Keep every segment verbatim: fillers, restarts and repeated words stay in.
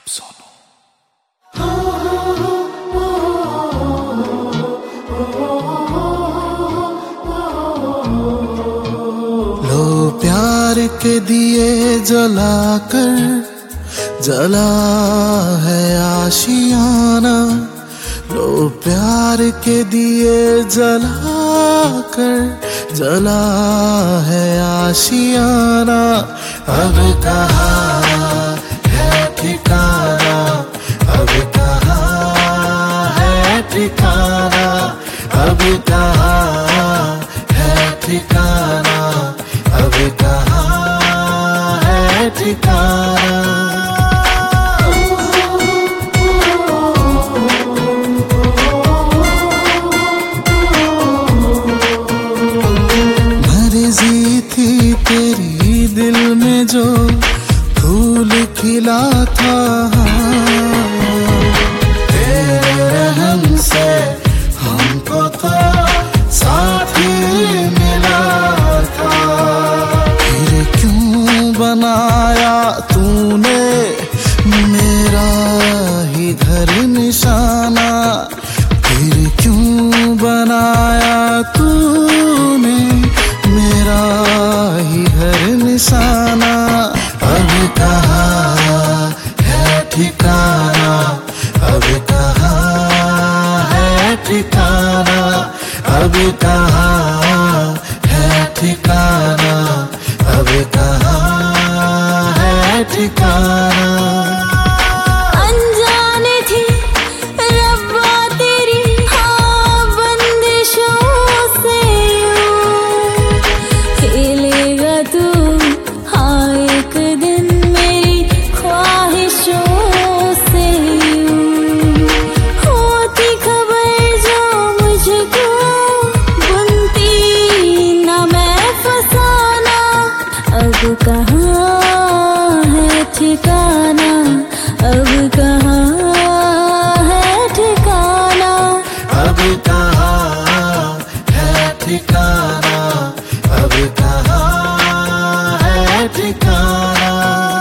सोनू। लो प्यार के दिए जलाकर, जला है आशियाना। लो प्यार के दिए जलाकर, जला है आशियाना। अब कहाँ है ठिकाना, अब कहाँ है ठिकाना, अब कहाँ है ठिकाना, अब कहाँ है ठिकाना। मर्जी थी तेरी दिल में जो फूल खिला था, तेरे रहम से हमको तो साथी मिला था। फिर क्यों बनाया तूने मेरा ही घर निशाना, फिर क्यों बनाया तूने मेरा ही घर निशाना। अब कहाँ है ठिकाना, अब कहाँ है ठिकाना, अब कहाँ है ठिकाना, अब कहाँ है ठिकाना। अब कहाँ है ठिकाना, अब कहाँ है ठिकाना, अब कहाँ है ठिकाना, अब कहाँ है ठिकाना।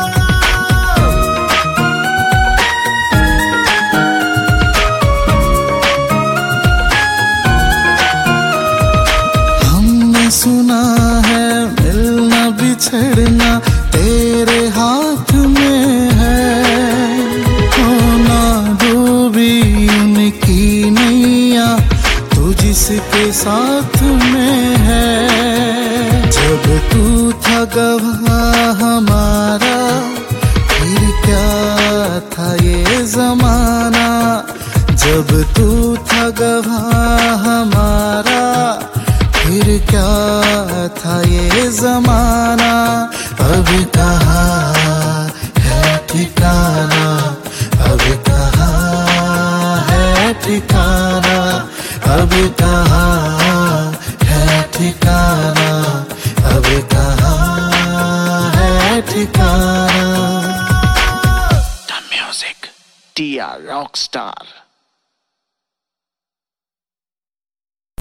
हमने सुना है मिलना बिछड़ना तेरे हाथ में है, होना डूबी उनकी नैया तू जिसके साथ में है। जब तू था गवाह हमारा, फिर क्या था ये जमाना। जब तू था गवाह हमारा, फिर क्या था ये जमाना। अब कहाँ है ठिकाना, अब कहाँ है ठिकाना, अब कहाँ है ठिकाना, अब कहाँ है ठिकाना। The music, Dia Rockstar.